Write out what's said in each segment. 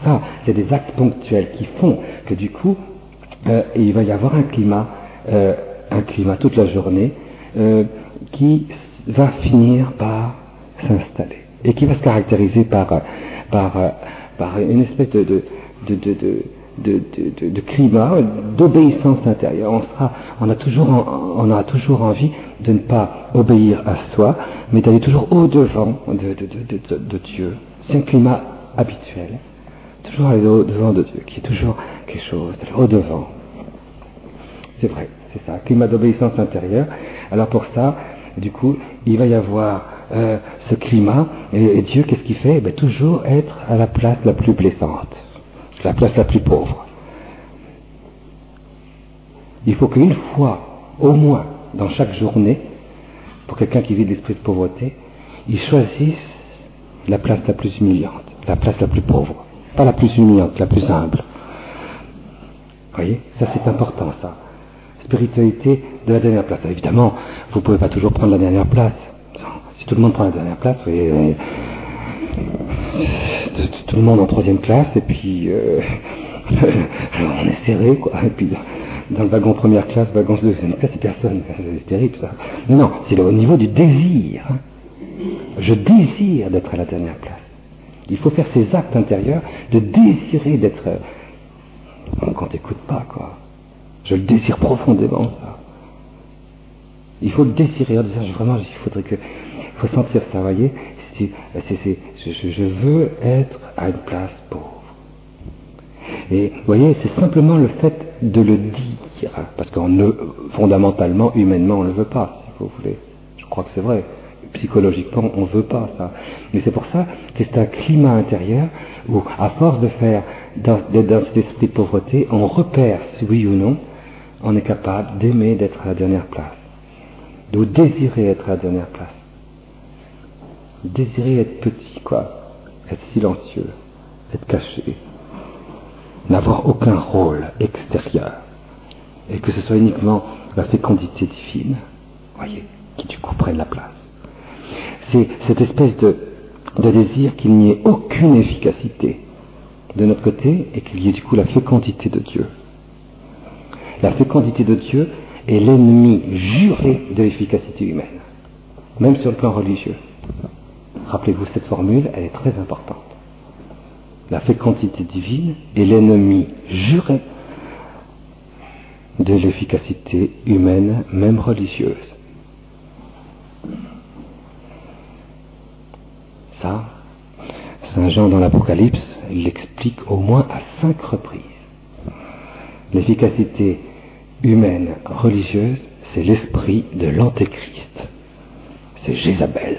ça. C'est des actes ponctuels qui font que du coup, il va y avoir un climat toute la journée qui va finir par s'installer et qui va se caractériser par une espèce de climat, d'obéissance intérieure. On a toujours envie de ne pas obéir à soi, mais d'aller toujours au-devant de Dieu. C'est un climat habituel. Toujours aller au-devant de Dieu, qui est toujours quelque chose, au-devant. C'est vrai, c'est ça, climat d'obéissance intérieure. Alors pour ça, du coup, il va y avoir ce climat, et Dieu, qu'est-ce qu'il fait? Toujours être à la place la plus blessante, la place la plus pauvre. Il faut qu'une fois, au moins, dans chaque journée, pour quelqu'un qui vit de l'esprit de pauvreté, il choisisse la place la plus humiliante, la place la plus pauvre. Pas la plus humiliante, la plus humble. Vous voyez? Ça, c'est important, ça. Spiritualité de la dernière place. Évidemment, vous ne pouvez pas toujours prendre la dernière place. Si tout le monde prend la dernière place, vous voyez, tout le monde en troisième classe, et puis on est serré, quoi. Et puis dans le wagon première classe, wagon deuxième classe, c'est personne. C'est terrible, ça. Non, c'est au niveau du désir. Je désire d'être à la dernière place. Il faut faire ces actes intérieurs de désirer d'être... Quand t'écoutes pas, quoi. Je le désire profondément, ça. Il faut le désirer, vraiment, il faut sentir ça, vous voyez. Je veux être à une place pauvre. Et, vous voyez, c'est simplement le fait de le dire, parce fondamentalement, humainement, on ne le veut pas, si vous voulez. Je crois que c'est vrai. Psychologiquement, on ne veut pas ça. Mais c'est pour ça que c'est un climat intérieur où, à force de faire dans cet esprit de pauvreté, on repère, si oui ou non, on est capable d'aimer d'être à la dernière place. De désirer être à la dernière place. Désirer être petit, quoi. Être silencieux. Être caché. N'avoir aucun rôle extérieur. Et que ce soit uniquement la fécondité divine, voyez, qui du coup prenne la place. C'est cette espèce de désir qu'il n'y ait aucune efficacité de notre côté et qu'il y ait du coup la fécondité de Dieu. La fécondité de Dieu est l'ennemi juré de l'efficacité humaine, même sur le plan religieux. Rappelez-vous, cette formule, elle est très importante. La fécondité divine est l'ennemi juré de l'efficacité humaine, même religieuse. Ça, Saint Jean dans l'Apocalypse l'explique au moins à 5 reprises. L'efficacité humaine religieuse, c'est l'esprit de l'Antéchrist. C'est Jézabel.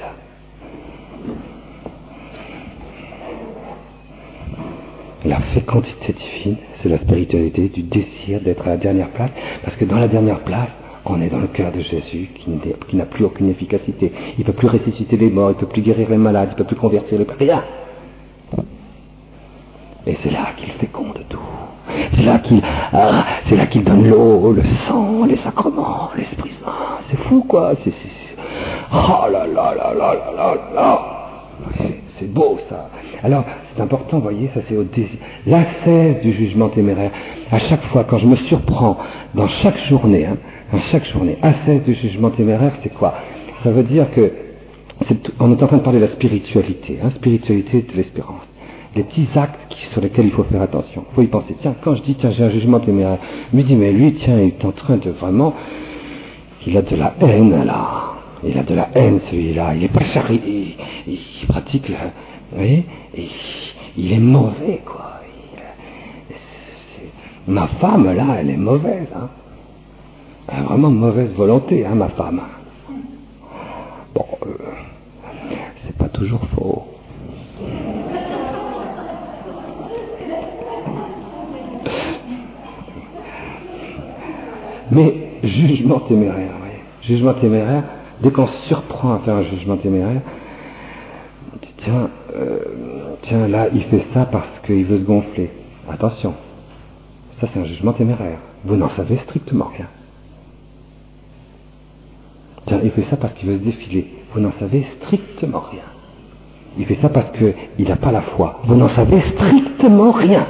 La fécondité divine, c'est la spiritualité du désir d'être à la dernière place, parce que dans la dernière place, on est dans le cœur de Jésus qui n'a plus aucune efficacité. Il ne peut plus ressusciter les morts, il ne peut plus guérir les malades, il ne peut plus convertir les rien. Et c'est là qu'il féconde tout. C'est là qu'il donne l'eau, le sang, les sacrements, l'Esprit Saint. C'est fou, quoi. Oh là là là là là là là. C'est beau, ça. Alors, c'est important, vous voyez, ça c'est au désir. L'ascèse du jugement téméraire. À chaque fois, quand je me surprends, dans chaque journée, ascèse du jugement téméraire, c'est quoi? Ça veut dire que, on est en train de parler de la spiritualité, spiritualité de l'espérance. Les petits actes sur lesquels il faut faire attention. Il faut y penser. Tiens, quand je dis, tiens, j'ai un jugement téméraire, je me dis, mais lui, tiens, il est en train de vraiment, il a de la haine, là. Il a de la haine, celui-là. Il est pas charité. Il pratique, là. Vous voyez? Il est mauvais, quoi. Ma femme, là, elle est mauvaise, Elle a vraiment mauvaise volonté, ma femme. Bon, c'est pas toujours faux. Mais jugement téméraire, oui. Jugement téméraire, dès qu'on se surprend à faire un jugement téméraire, on dit, tiens, là, il fait ça parce qu'il veut se gonfler. Attention, ça c'est un jugement téméraire. Vous n'en savez strictement rien. Tiens, il fait ça parce qu'il veut se défiler. Vous n'en savez strictement rien. Il fait ça parce qu'il n'a pas la foi. Vous n'en savez strictement rien.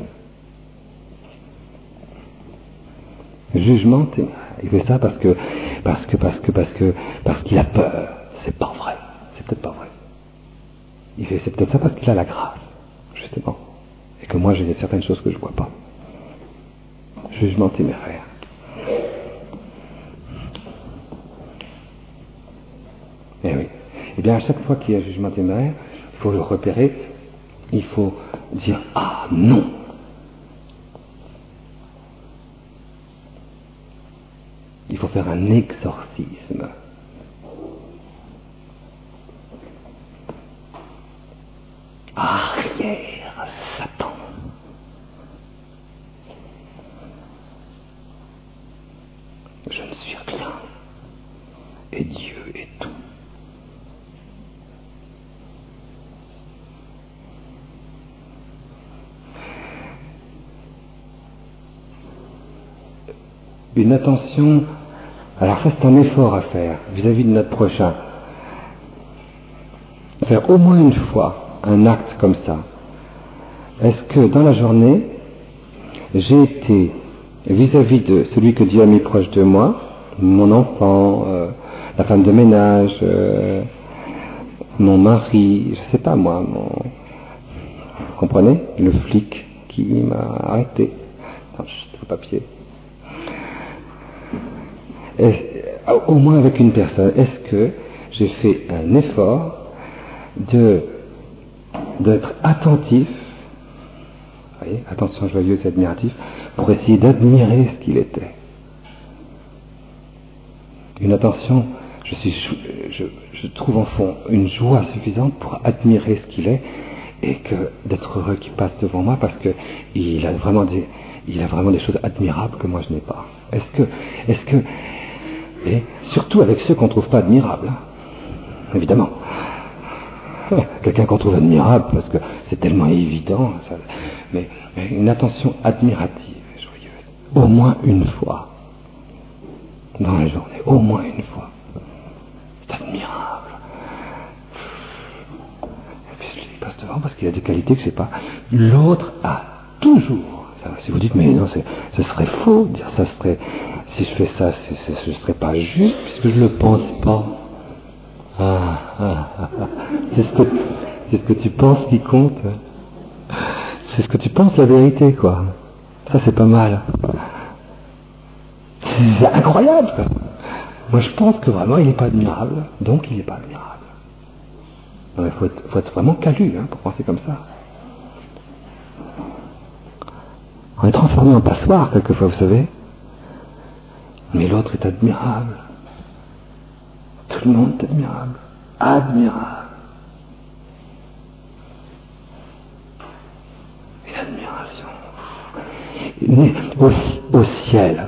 Jugement téméraire. Il fait ça parce qu'il a peur. C'est pas vrai. C'est peut-être pas vrai. C'est peut-être ça parce qu'il a la grâce, justement. Et que moi, j'ai certaines choses que je vois pas. Jugement téméraire. Eh oui. Eh bien, à chaque fois qu'il y a un jugement téméraire, il faut le repérer, il faut dire « Ah non !» Il faut faire un exorcisme. Arrière, Satan. Je ne suis rien. Et Dieu est tout. Une attention, alors ça c'est un effort à faire vis-à-vis de notre prochain. Faire au moins une fois un acte comme ça. Est-ce que dans la journée, j'ai été vis-à-vis de celui que Dieu a mis proche de moi, mon enfant, la femme de ménage, mon mari, je sais pas moi, vous comprenez, le flic qui m'a arrêté. Attends, chut, le papier. Au moins avec une personne, est-ce que j'ai fait un effort d'être attentif, vous voyez, attention joyeuse et admiratif, pour essayer d'admirer ce qu'il était. Une attention, je trouve en fond une joie suffisante pour admirer ce qu'il est et d'être heureux qu'il passe devant moi parce que il a vraiment des choses admirables que moi je n'ai pas. Est-ce que et surtout avec ceux qu'on ne trouve pas admirables, hein, évidemment. Quelqu'un qu'on trouve admirable parce que c'est tellement évident, ça, mais une attention admirative et joyeuse, au moins une fois dans la journée, au moins une fois. C'est admirable. Et puis je lui passe devant parce qu'il a des qualités que je sais pas. L'autre a toujours. Ça, si vous dites mais non, ce serait faux de dire ça, serait si je fais ça, ce serait pas juste puisque je le pense pas. C'est ce que tu penses qui compte. C'est ce que tu penses la vérité, quoi. Ça, c'est pas mal. C'est incroyable, quoi. Moi, je pense que vraiment, il n'est pas admirable. Donc, il n'est pas admirable. Il faut être vraiment calu, hein, pour penser comme ça. On est transformé en passoire, quelquefois, vous savez. Mais l'autre est admirable. Tout le monde est admirable. Admirable. Une admiration. Au ciel.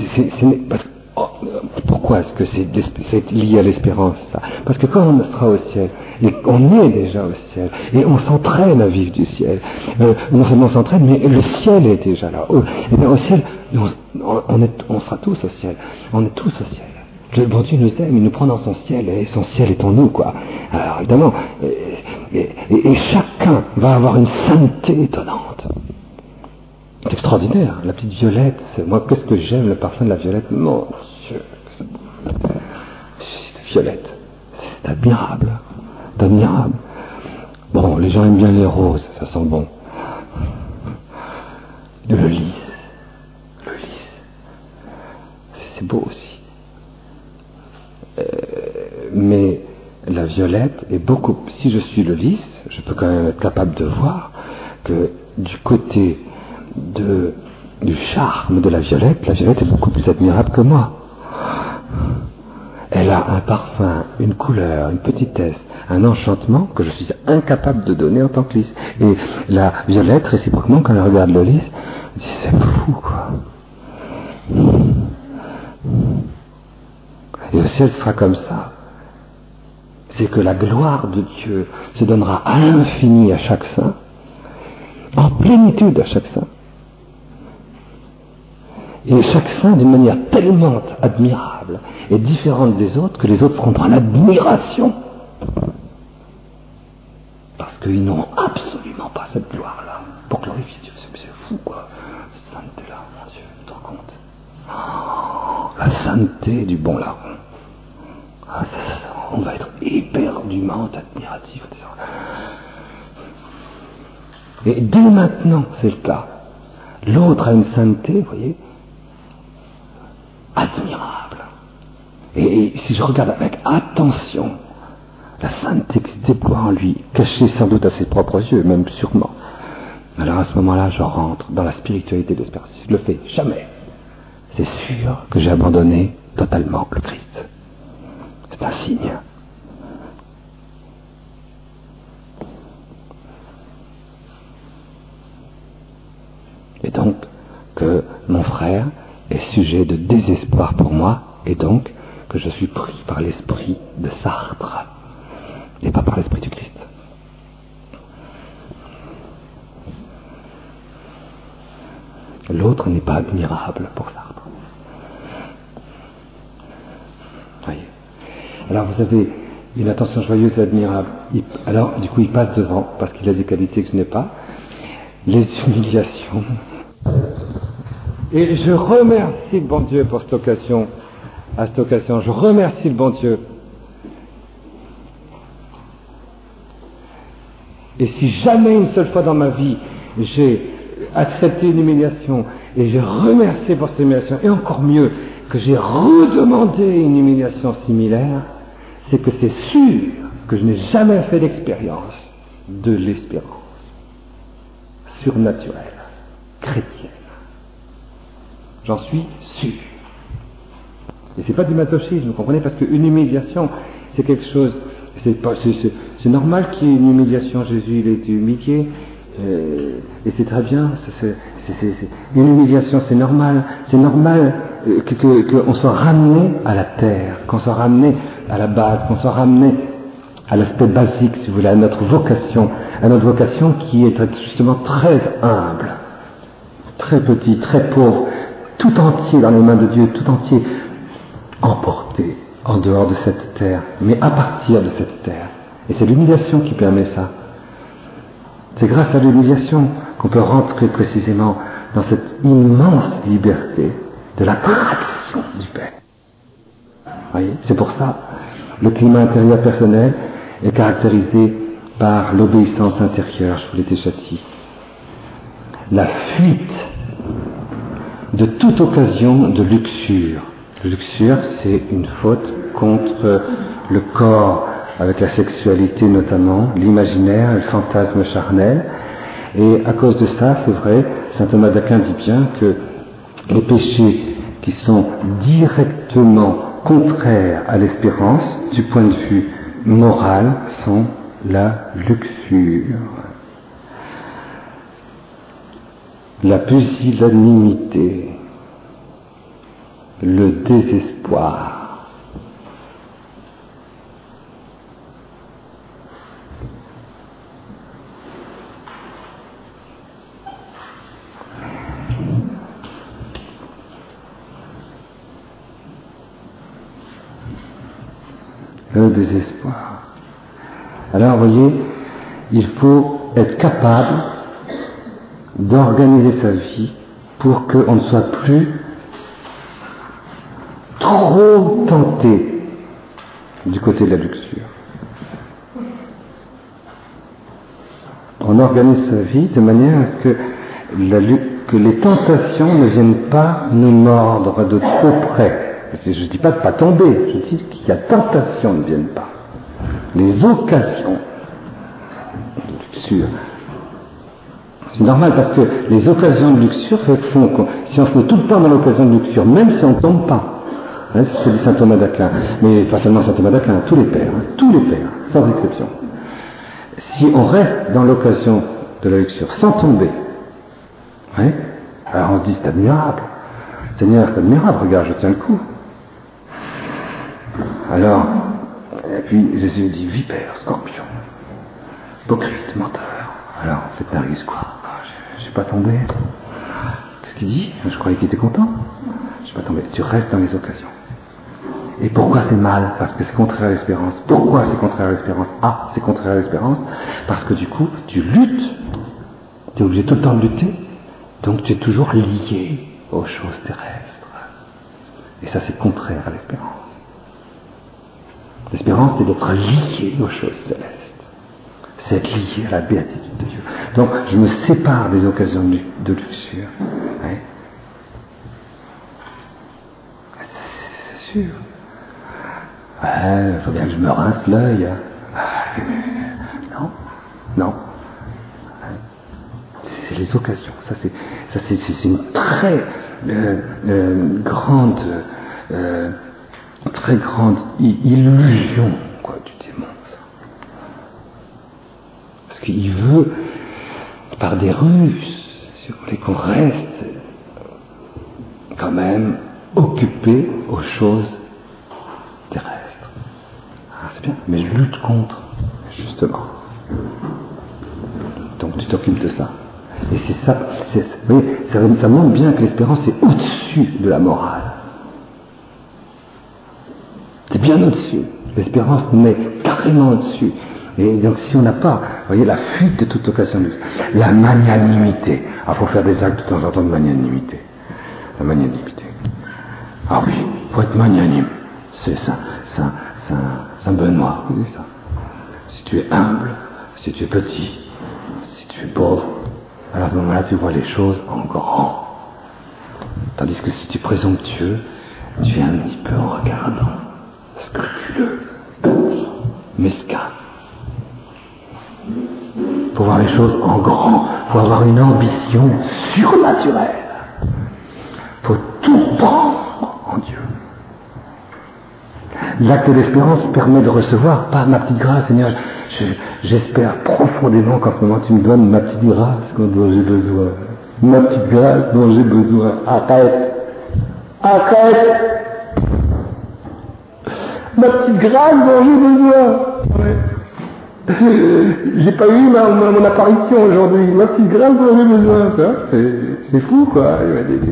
Pourquoi est-ce que c'est lié à l'espérance, ça? Parce que quand on sera au ciel, et on est déjà au ciel, et on s'entraîne à vivre du ciel. Non seulement on s'entraîne, mais le ciel est déjà là. Et bien au ciel, on sera tous au ciel. On est tous au ciel. Le bon Dieu nous aime, il nous prend dans son ciel, et son ciel est en nous, quoi. Alors évidemment, et chacun va avoir une sainteté étonnante. C'est extraordinaire, la petite violette, moi qu'est-ce que j'aime le parfum de la violette, mon Dieu, c'est violette, c'est admirable, admirable. Bon, les gens aiment bien les roses, ça sent bon. Le lys, c'est beau aussi. Mais la violette est beaucoup. Si je suis le lys, je peux quand même être capable de voir que du côté du charme de la violette est beaucoup plus admirable que moi. Elle a un parfum, une couleur, une petitesse, un enchantement que je suis incapable de donner en tant que lys. Et la violette, réciproquement, quand elle regarde le lys, elle dit c'est fou, quoi. Et le ciel sera comme ça. C'est que la gloire de Dieu se donnera à l'infini à chaque saint, en plénitude à chaque saint. Et chaque saint d'une manière tellement admirable et différente des autres que les autres seront dans l'admiration. qu'ils n'ont absolument pas cette gloire-là pour glorifier Dieu. C'est fou, quoi, cette sainteté-là, mon Dieu, tu te rends compte? La sainteté du bon larron. On va être éperdument admiratif. Et dès maintenant, c'est le cas. L'autre a une sainteté, vous voyez, admirable. Et si je regarde avec attention la sainteté qui se déploie en lui, cachée sans doute à ses propres yeux, même sûrement, alors à ce moment-là, je rentre dans la spiritualité de l'espérance. Je le fais jamais. C'est sûr que j'ai abandonné totalement le Christ. C'est un signe. Et donc, que mon frère est sujet de désespoir pour moi, et donc que je suis pris par l'esprit de Sartre, et pas par l'esprit du Christ. L'autre n'est pas admirable pour Sartre. Voyez. Alors vous avez une attention joyeuse et admirable. Alors du coup il passe devant, parce qu'il a des qualités que je n'ai pas, les humiliations. Et je remercie le bon Dieu pour cette occasion, à cette occasion. Je remercie le bon Dieu. Et si jamais une seule fois dans ma vie j'ai accepté une humiliation et j'ai remercié pour cette humiliation, et encore mieux que j'ai redemandé une humiliation similaire, c'est que c'est sûr que je n'ai jamais fait d'expérience de l'espérance surnaturelle, chrétienne. J'en suis sûr. Et c'est pas du masochisme, vous comprenez, parce qu'une humiliation, c'est quelque chose, c'est normal qu'il y ait une humiliation. Jésus, il a été humilié, et c'est très bien. Une humiliation, c'est normal. C'est normal qu'on soit ramené à la terre, qu'on soit ramené à la base, qu'on soit ramené à l'aspect basique, si vous voulez, à notre vocation qui est justement très humble, très petit, très pauvre, tout entier dans les mains de Dieu, tout entier emporté en dehors de cette terre, mais à partir de cette terre. Et c'est l'humiliation qui permet ça. C'est grâce à l'humiliation qu'on peut rentrer précisément dans cette immense liberté de la création du Père. Voyez, c'est pour ça le climat intérieur personnel est caractérisé par l'obéissance intérieure, je vous l'ai déjà dit. La fuite de toute occasion de luxure. La luxure, c'est une faute contre le corps, avec la sexualité notamment, l'imaginaire, le fantasme charnel. Et à cause de ça, c'est vrai, saint Thomas d'Aquin dit bien que les péchés qui sont directement contraires à l'espérance, du point de vue moral, sont la luxure, la pusillanimité, le désespoir. Le désespoir. Alors, vous voyez, il faut être capable d'organiser sa vie pour qu'on ne soit plus trop tenté du côté de la luxure. On organise sa vie de manière à ce que les tentations ne viennent pas nous mordre de trop près. Je ne dis pas de ne pas tomber, je dis qu'il y a tentation ne viennent pas. Les occasions de luxure. C'est normal parce que les occasions de luxure font que si on se met tout le temps dans l'occasion de luxure, même si on ne tombe pas, c'est ce que dit saint Thomas d'Aquin, mais pas seulement saint Thomas d'Aquin, tous les pères, sans exception. Si on reste dans l'occasion de la luxure sans tomber, alors on se dit c'est admirable. Seigneur, c'est admirable, regarde, je tiens le coup. Alors, et puis Jésus dit vipère, scorpion, hypocrite, menteur. Alors, faites la risque, quoi. Je suis pas tombé. Qu'est-ce qu'il dit? Je croyais qu'il était content. Je suis pas tombé. Tu restes dans les occasions. Et pourquoi c'est mal? Parce que c'est contraire à l'espérance. Pourquoi c'est contraire à l'espérance? Ah, c'est contraire à l'espérance parce que du coup, tu luttes. Tu es obligé tout le temps de lutter. Donc tu es toujours lié aux choses terrestres. Et ça, c'est contraire à l'espérance. L'espérance, c'est d'être lié aux choses célestes. C'est être lié à la béatitude de Dieu. Donc, je me sépare des occasions de luxure. Hein? C'est sûr. Il faut bien que je me rince l'œil. Non. C'est les occasions. Ça, c'est une très grande illusion, quoi, du démon. Parce qu'il veut, par des ruses, si vous voulez, qu'on reste quand même occupé aux choses terrestres. Ah, c'est bien, mais je lutte contre, justement. Donc tu t'occupes de ça. Et c'est ça, vous voyez, ça montre bien que l'espérance est au-dessus de la morale. C'est bien au-dessus. L'espérance met carrément au-dessus. Et donc si on n'a pas, vous voyez, la fuite de toute occasion, la magnanimité. Il faut faire des actes de temps en temps de magnanimité. La magnanimité. Ah oui, il faut être magnanime. C'est Saint Benoît qui dit ça. Si tu es humble, si tu es petit, si tu es pauvre, alors à ce moment-là tu vois les choses en grand. Tandis que si tu es présomptueux, tu es un petit peu en regardant, scrupuleux, mesquin. Il faut voir les choses en grand, il faut avoir une ambition surnaturelle. Il faut tout prendre en Dieu. L'acte d'espérance permet de recevoir, pas ma petite grâce, Seigneur, j'espère profondément qu'en ce moment tu me donnes ma petite grâce dont j'ai besoin. Ma petite grâce dont j'ai besoin. Arrête. Ma petite grâce dont j'ai besoin. Ouais. J'ai pas eu mon apparition aujourd'hui. Ma petite grâce dont j'ai besoin. C'est fou, quoi.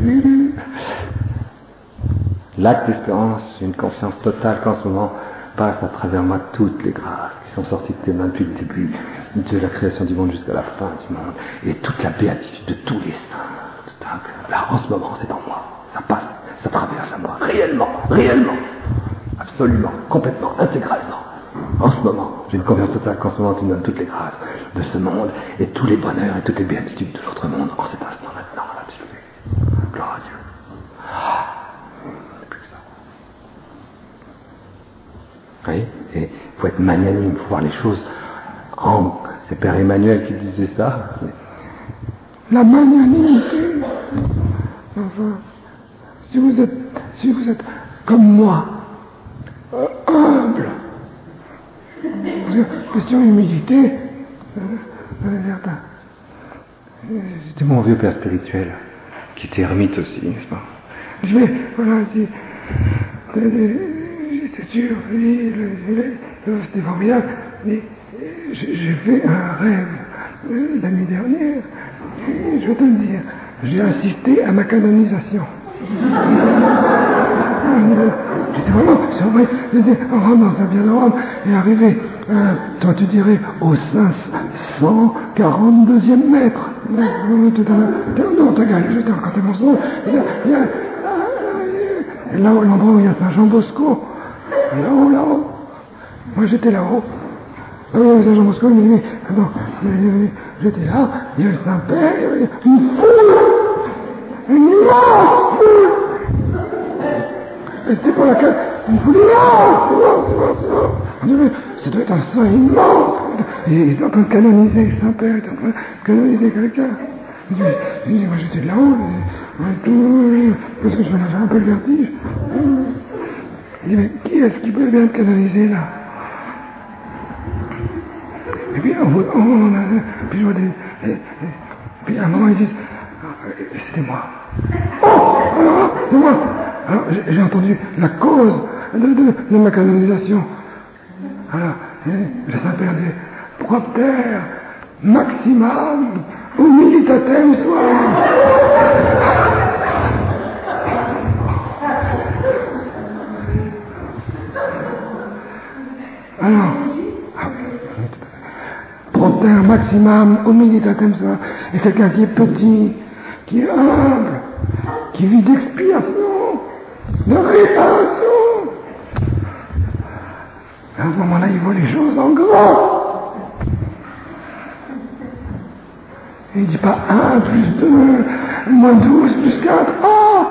L'acte d'espérance, une confiance totale qu'en ce moment passe à travers moi toutes les grâces qui sont sorties de tes mains depuis le début de la création du monde jusqu'à la fin du monde, et toute la béatitude de tous les saints. Là, en ce moment, c'est en moi. Ça passe, ça traverse à moi. Réellement. Absolument, complètement, intégralement. En ce moment, j'ai une confiance totale qu'en ce moment tu me donnes toutes les grâces de ce monde et tous les bonheurs et toutes les béatitudes de l'autre monde en cet instant maintenant. Là, tu le fais. Gloire à Dieu. Oui, et il faut être magnanime, il faut voir les choses en... C'est Père Emmanuel qui disait ça. La magnanimité. Enfin, si vous êtes comme moi, humble, question humilité, c'était mon vieux père spirituel, qui était ermite aussi, n'est-ce pas? Je vais, voilà, j'étais sûr, c'était formidable, mais j'ai fait un rêve la nuit dernière, et je vais te le dire, j'ai assisté à ma canonisation. J'étais vraiment surpris, j'étais en rentrant dans Saint-Pierre-de-Rome et arrivé, toi tu dirais, au 542e mètre. Non, ta gueule, j'étais en côté mensonge. Là, l'endroit où il y a Saint-Jean-Bosco. Là-haut. Moi, j'étais là-haut. Ah oui, Saint-Jean-Bosco, il m'a dit, mais attends, j'étais là, il y avait Saint-Père, il y avait une foule, une immense foule. Et c'était pour laquelle une foule immense. On dit, mais ça doit être un saint immense. Et ils sont en train de canoniser Saint-Père, ils sont en train de canoniser quelqu'un. Je dis, moi j'étais là-haut, parce que je m'en avais un peu le vertige. Je dis, mais qui est-ce qui peut bien canoniser là? Et puis, puis je vois puis à un moment ils disent, c'était moi. Oh, alors, c'est moi. Alors j'ai entendu la cause de ma canonisation. Alors, le Saint-Père dit, propter maximum humilitatem suam. monter un maximum humilité comme ça. Et quelqu'un qui est petit, qui est humble, qui vit d'expiation, de réparation. À ce moment-là, il voit les choses en grand. Il ne dit pas 1 plus 2, moins 12 plus 4. Ah!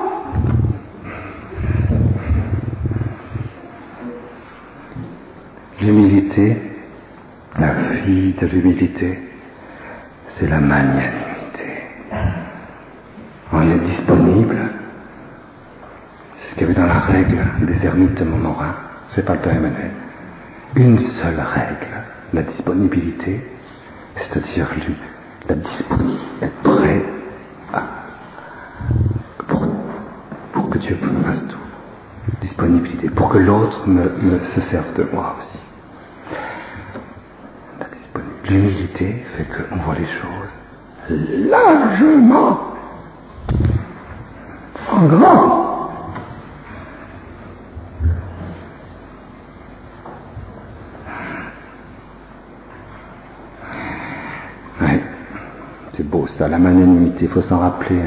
L'humilité, la fille de l'humilité, c'est la magnanimité. On est disponible. C'est ce qu'il y avait dans la règle des ermites de Montmorin. C'est pas le Père Emmanuel. Une seule règle, la disponibilité, c'est-à-dire la disponibilité, être prêt pour que Dieu fasse tout. Disponibilité, pour que l'autre se serve de moi aussi. L'humilité fait qu'on voit les choses largement en grand. Oui, c'est beau ça, la magnanimité, il faut s'en rappeler.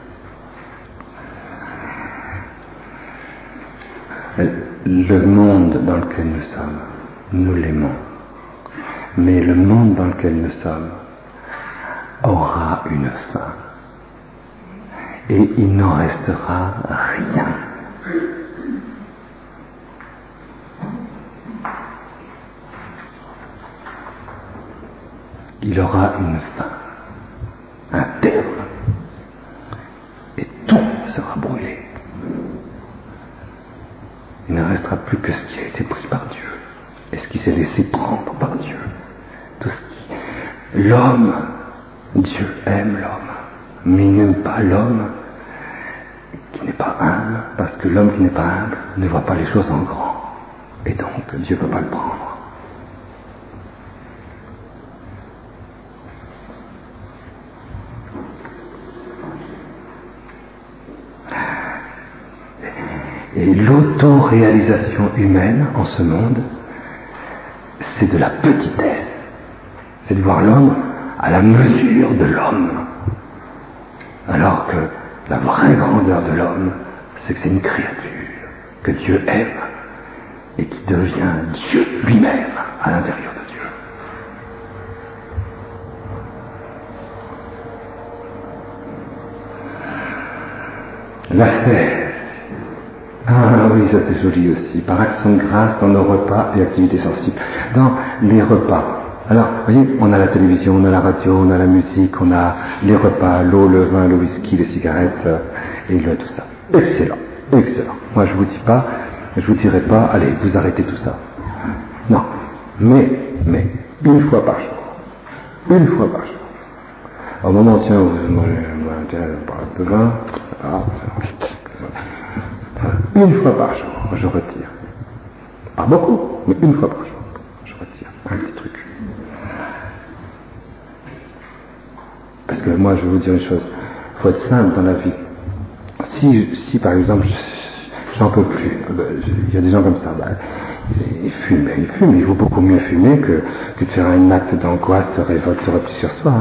Le monde dans lequel nous sommes, nous l'aimons. Mais le monde dans lequel nous sommes aura une fin. Et il n'en restera rien. Il aura une fin, un terme. Et tout sera brûlé. Il ne restera plus que ce qui a été pris par Dieu. Et ce qui s'est laissé prendre par Dieu. Tout ce qui... L'homme, Dieu aime l'homme, mais il n'aime pas l'homme qui n'est pas humble, parce que l'homme qui n'est pas humble ne voit pas les choses en grand. Et donc, Dieu ne peut pas le prendre. Et l'autoréalisation humaine en ce monde, c'est de la petitesse. C'est de voir l'homme à la mesure de l'homme. Alors que la vraie grandeur de l'homme, c'est que c'est une créature que Dieu aime et qui devient Dieu lui-même à l'intérieur de Dieu. La fête. Ah oui, ça c'est joli aussi. Par action de grâce dans nos repas et activités sensibles. Dans les repas. Alors, vous voyez, on a la télévision, on a la radio, on a la musique, on a les repas, l'eau, le vin, le whisky, les cigarettes et tout ça. Excellent, excellent. Moi je vous dirai pas, allez, vous arrêtez tout ça. Non, mais, une fois par jour. Une fois par jour. Au moment, tiens, vous mangez un bras de vin, une fois par jour, je retire. Pas beaucoup, mais une fois par jour, je retire un petit truc. Parce que moi, je vais vous dire une chose, il faut être simple dans la vie. Si par exemple, j'en peux plus, il y a des gens comme ça, ils fument, il vaut beaucoup mieux fumer que de faire un acte d'angoisse, de révolte, de repli sur soi.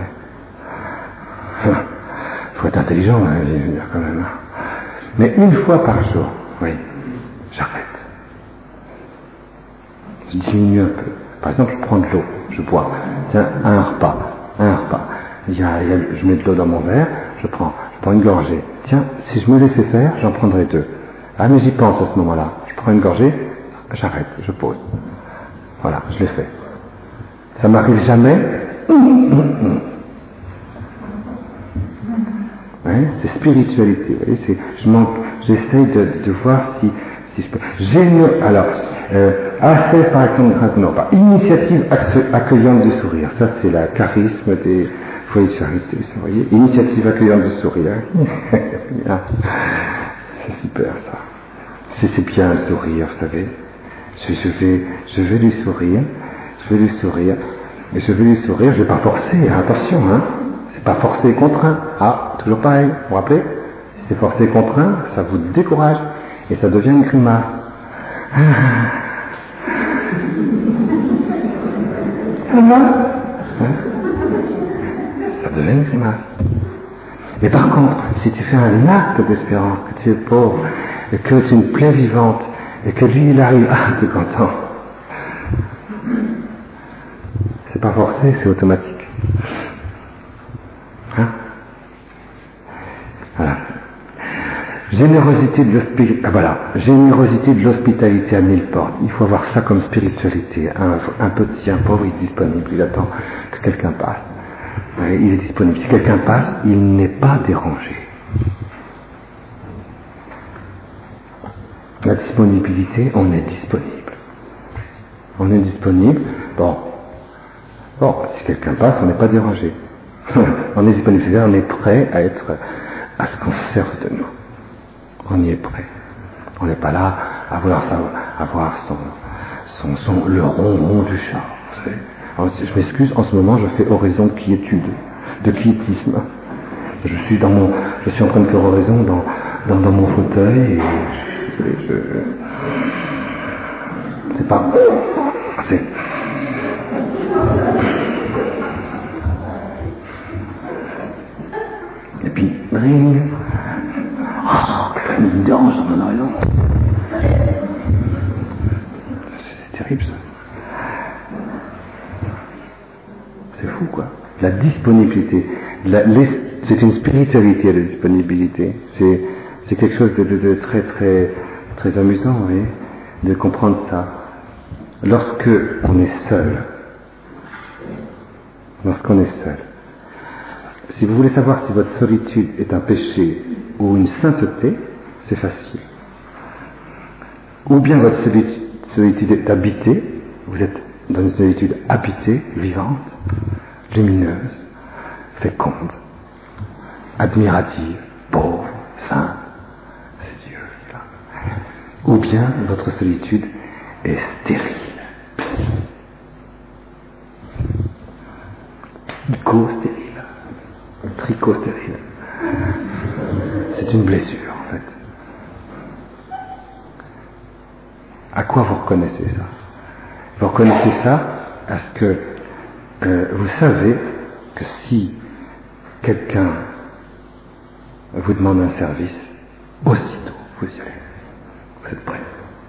Il faut être intelligent, quand même. Mais une fois par jour, oui, j'arrête. Je diminue un peu. Par exemple, je prends de l'eau, je bois. Tiens, un repas. Je mets de l'eau dans mon verre, je prends une gorgée. Tiens, si je me laissais faire, j'en prendrais 2. Ah, mais j'y pense à ce moment-là. Je prends une gorgée, j'arrête, je pose. Voilà, je l'ai fait. Ça m'arrive jamais. Ouais, c'est spiritualité. Vous voyez, j'essaye de voir si je peux. Alors, assez par action de grâce, non pas. Initiative accueillante du sourire. Ça, c'est la charisme des foyers de charité. Vous voyez, initiative accueillante du sourire. C'est bien. C'est super ça. C'est bien un sourire, vous savez. Je vais lui sourire. Et je vais lui sourire. Je vais pas forcer. Attention, hein. C'est pas forcé et contraint. Ah, toujours pareil. Vous vous rappelez? Si c'est forcé et contraint, ça vous décourage. Et ça devient une grimace. Ça va? donner une grimace. Mais par contre, si tu fais un acte d'espérance, que tu es pauvre, et que tu es une plaie vivante, et que lui, il arrive, tu es content. C'est pas forcé, c'est automatique. Hein? Voilà. Générosité de l'hospitalité à mille portes. Il faut avoir ça comme spiritualité. Un petit, un pauvre, il est disponible, il attend que quelqu'un passe. Il est disponible. Si quelqu'un passe, il n'est pas dérangé. La disponibilité, on est disponible. On est disponible. Bon, si quelqu'un passe, on n'est pas dérangé. On est disponible, c'est-à-dire on est prêt à ce qu'on se serve de nous. On y est prêt. On n'est pas là à vouloir le ronron du chat. Vous savez. Alors, je m'excuse, en ce moment je fais oraison de quiétude, de quiétisme. Je suis en train de faire oraison dans mon fauteuil et c'est pas... Et puis, ring. Il me dérange dans mon oraison. C'est terrible ça. C'est fou quoi. La disponibilité. C'est une spiritualité la disponibilité. C'est quelque chose de très très très amusant, vous voyez, de comprendre ça. Lorsque on est seul, si vous voulez savoir si votre solitude est un péché ou une sainteté, c'est facile. Ou bien votre solitude est habitée, vous êtes dans une solitude habitée, vivante, lumineuse, féconde, admirative, pauvre, sainte, c'est Dieu qui est là. Ou bien votre solitude est stérile, psycho-stérile, tricot-stérile. C'est une blessure en fait. À quoi vous reconnaissez ça? Vous reconnaissez ça à ce que vous savez que si quelqu'un vous demande un service, aussitôt vous y allez. Vous êtes prêts.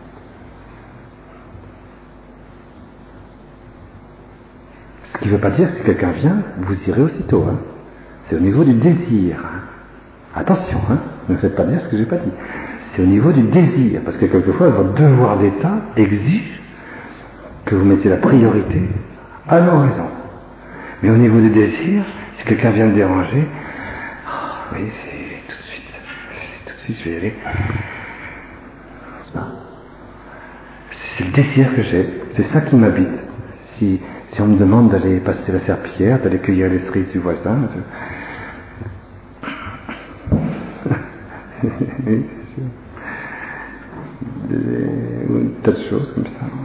Ce qui ne veut pas dire que si quelqu'un vient, vous irez aussitôt. Hein. C'est au niveau du désir. Hein. Attention, hein, ne me faites pas dire ce que je n'ai pas dit. C'est au niveau du désir, parce que quelquefois votre devoir d'état exige que vous mettiez la priorité à l'horizon. Mais au niveau du désir, si quelqu'un vient me déranger, oui, c'est tout de suite, je vais y aller. C'est le désir que j'ai, c'est ça qui m'habite. Si on me demande d'aller passer la serpillière, d'aller cueillir les cerises du voisin, oui, c'est sûr. Des tas de choses comme ça.